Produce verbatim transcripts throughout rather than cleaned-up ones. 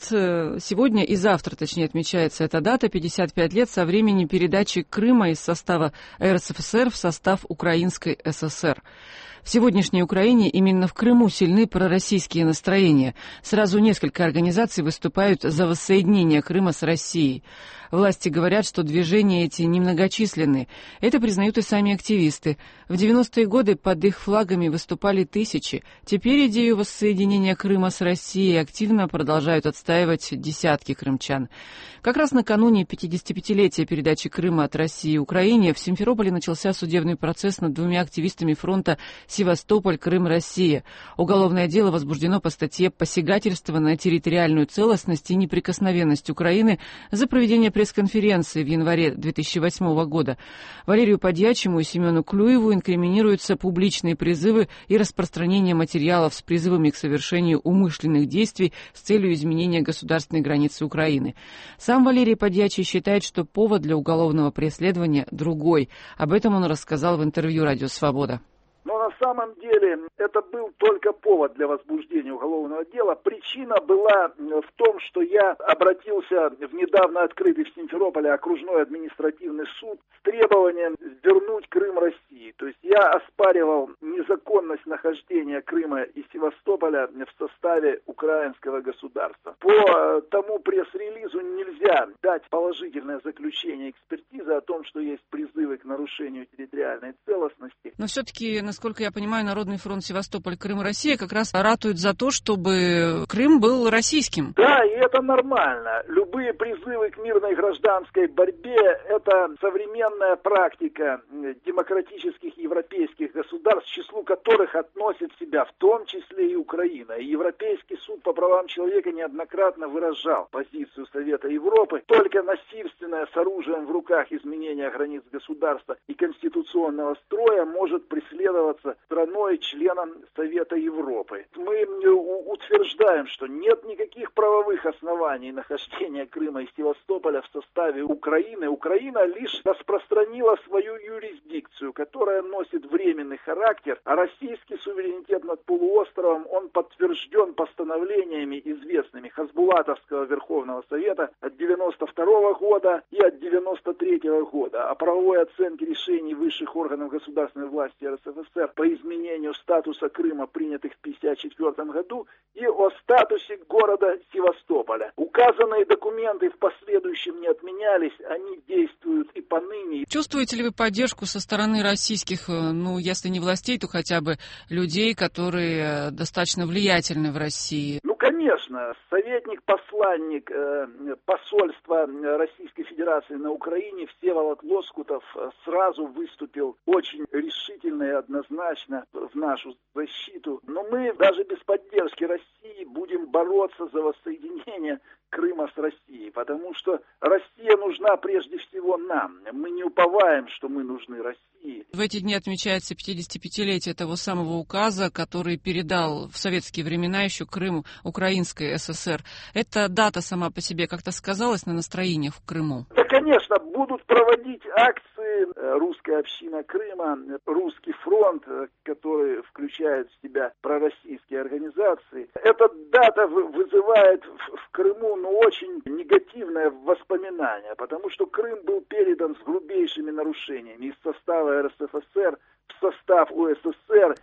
Сегодня и завтра, точнее, отмечается эта дата, пятьдесят пять лет со времени передачи Крыма из состава эр эс эф эс эр в состав Украинской эс эс эр. В сегодняшней Украине именно в Крыму сильны пророссийские настроения. Сразу несколько организаций выступают за воссоединение Крыма с Россией. Власти говорят, что движения эти немногочисленны. Это признают и сами активисты. В девяностые годы под их флагами выступали тысячи. Теперь идею воссоединения Крыма с Россией активно продолжают отстаивать десятки крымчан. Как раз накануне пятидесятипятилетия передачи Крыма от России Украине в Симферополе начался судебный процесс над двумя активистами фронта «Севастополь, Крым, Россия». Уголовное дело возбуждено по статье «Посягательство на территориальную целостность и неприкосновенность Украины» за проведение пресс-конференции в январе две тысячи восьмого года. Валерию Подьячему и Семену Клюеву инкриминируются публичные призывы и распространение материалов с призывами к совершению умышленных действий с целью изменения государственной границы Украины. Сам Валерий Подьячий считает, что повод для уголовного преследования другой. Об этом он рассказал в интервью «Радио Свобода». Но на самом деле это был только повод для возбуждения уголовного дела. Причина была в том, что я обратился в недавно открытый в Симферополе окружной административный суд с требованием вернуть Крым России. То есть я оспаривал незаконность нахождения Крыма и Севастополя в составе украинского государства. По тому пресс-релизу нельзя дать положительное заключение экспертизы о том, что есть призывы к нарушению территориальной целостности. Но все-таки, насколько я понимаю, Народный фронт Севастополь, Крым, Россия как раз ратует за то, чтобы Крым был российским. Да, и это нормально. Любые призывы к мирной гражданской борьбе – это современная практика демократических европейских государств, к числу которых относит себя в том числе и Украина. И Европейский суд по правам человека неоднократно выражал позицию Совета Европы. Только насильственное с оружием в руках изменение границ государства и конституционного строя может преследоваться страной, членом Совета Европы. Мы утверждаем, что нет никаких правовых оснований нахождения Крыма и Севастополя в составе Украины. Украина лишь распространила свою юрисдикцию, которая носит временный характер, а российский суверенитет над полуостровом, он подтвержден постановлениями известными Хасбулатовского Верховного Совета от девяносто второго года и от девяносто третьего года о правовой оценке решений высших органов государственной власти эр эс эф эс эр по изменению статуса Крыма, принятых в тысяча девятьсот пятьдесят четвёртом году, и о статусе города Севастополя. Указанные документы в последующем не отменялись, они действуют и поныне. Чувствуете ли вы поддержку со стороны российских, ну, если не властей, то хотя бы людей, которые достаточно влиятельны в России? Ну, конечно, советник-посланник э, посольства Российской Федерации на Украине Всеволод Лоскутов сразу выступил очень решительно и однозначно в нашу защиту. Но мы даже без поддержки России будем бороться за воссоединение Крыма с Россией, потому что Россия нужна прежде всего нам. Мы не уповаем, что мы нужны России. В эти дни отмечается пятидесятипятилетие того самого указа, который передал в советские времена еще Крым Украинской эс эс эр. Эта дата сама по себе как-то сказалась на настроениях в Крыму? Да, конечно, будут проводить акции русская община Крыма, Русский фронт, который включает в себя пророссийские организации. Эта дата вызывает в Крыму ну, очень негативное воспоминание, потому что Крым был передан с грубейшими нарушениями из состава эр эс эф эс эр в состав у эс эс эр.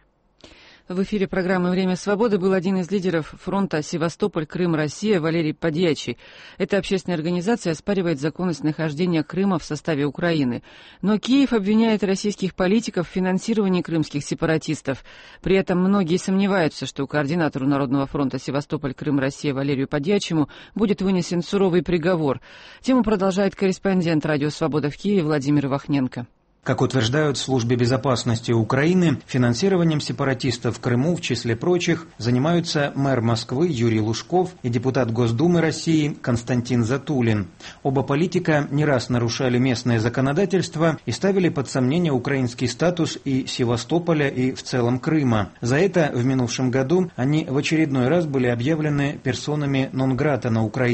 В эфире программы «Время свободы» был один из лидеров фронта «Севастополь, Крым, Россия» Валерий Подьячий. Эта общественная организация оспаривает законность нахождения Крыма в составе Украины. Но Киев обвиняет российских политиков в финансировании крымских сепаратистов. При этом многие сомневаются, что координатору Народного фронта «Севастополь, Крым, Россия» Валерию Подьячему будет вынесен суровый приговор. Тему продолжает корреспондент «Радио Свобода» в Киеве Владимир Вахненко. Как утверждают в Службе безопасности Украины, финансированием сепаратистов в Крыму, в числе прочих, занимаются мэр Москвы Юрий Лужков и депутат Госдумы России Константин Затулин. Оба политика не раз нарушали местное законодательство и ставили под сомнение украинский статус и Севастополя, и в целом Крыма. За это в минувшем году они в очередной раз были объявлены персонами нон-грата на Украине.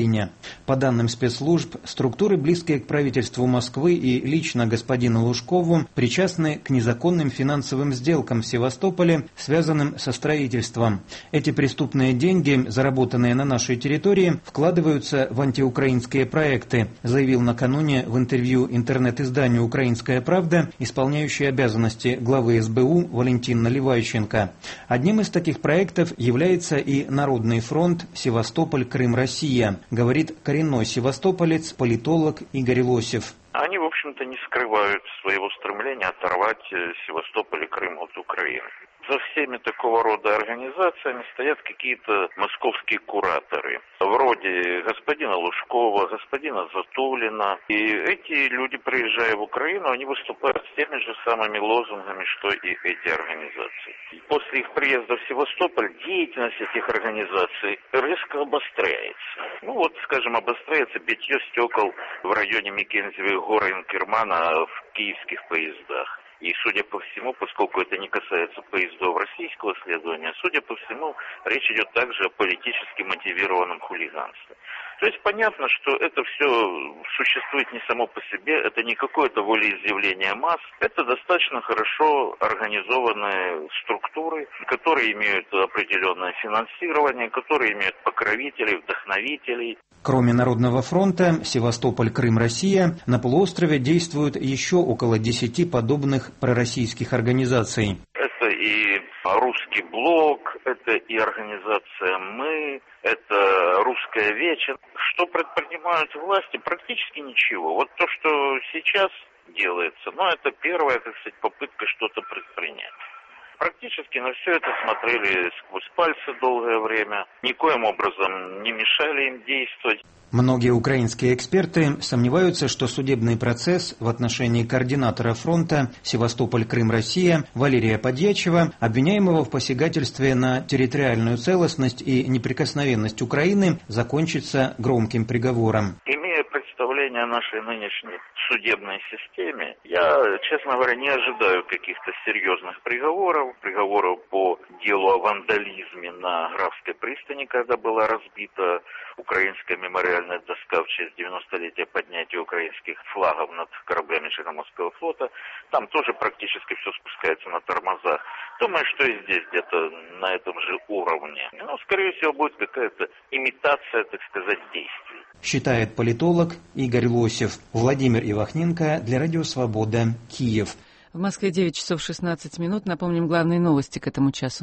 По данным спецслужб, структуры, близкие к правительству Москвы и лично господину Лужкову, причастны к незаконным финансовым сделкам в Севастополе, связанным со строительством. Эти преступные деньги, заработанные на нашей территории, вкладываются в антиукраинские проекты, заявил накануне в интервью интернет-изданию «Украинская правда» исполняющий обязанности главы эс бэ у Валентин Наливайченко. Одним из таких проектов является и Народный фронт «Севастополь, Крым, Россия», говорит коренной севастополец, политолог Игорь Лосев. Они, в общем-то, не скрывают своего стремления оторвать Севастополь и Крым от Украины. За всеми такого рода организациями стоят какие-то московские кураторы, вроде господина Лужкова, господина Затулина. И эти люди, приезжая в Украину, они выступают с теми же самыми лозунгами, что и эти организации. После их приезда в Севастополь деятельность этих организаций резко обостряется. Ну вот, скажем, обостряется битье стекол в районе Микензевых гор и Инкермана в киевских поездах. И, судя по всему, поскольку это не касается поездов российского следования, судя по всему, речь идет также о политически мотивированном хулиганстве. То есть понятно, что это все существует не само по себе, это не какое-то волеизъявление масс, это достаточно хорошо организованные структуры, которые имеют определенное финансирование, которые имеют покровителей, вдохновителей. Кроме Народного фронта «Севастополь, Крым, Россия», на полуострове действуют еще около десяти подобных пророссийских организаций. Это и Русский блок, это и организация «Мы», это Русская Вечер. Что предпринимают власти? Практически ничего. Вот то, что сейчас делается, ну, это первая, так сказать, попытка что-то предпринять. Практически на все это смотрели сквозь пальцы долгое время, никоим образом не мешали им действовать. Многие украинские эксперты сомневаются, что судебный процесс в отношении координатора фронта «Севастополь, Крым, Россия» Валерия Подьячева, обвиняемого в посягательстве на территориальную целостность и неприкосновенность Украины, закончится громким приговором. Имея представление о нашей нынешней судебной системе, я, честно говоря, не ожидаю каких-то серьезных приговоров, приговоров по делу о вандализме на Графской пристани, когда была разбита украинская мемориальная доска в честь девяностолетия поднятия украинских флагов над кораблями Черноморского флота. Там тоже практически все спускается на тормозах. Думаю, что и здесь где-то на этом же уровне. Но, скорее всего, будет какая-то имитация, так сказать, действий. Считает политолог Игорь Лосев. Владимир Ивахненко для Радио Свобода, Киев. В Москве девять часов шестнадцать минут. Напомним главные новости к этому часу.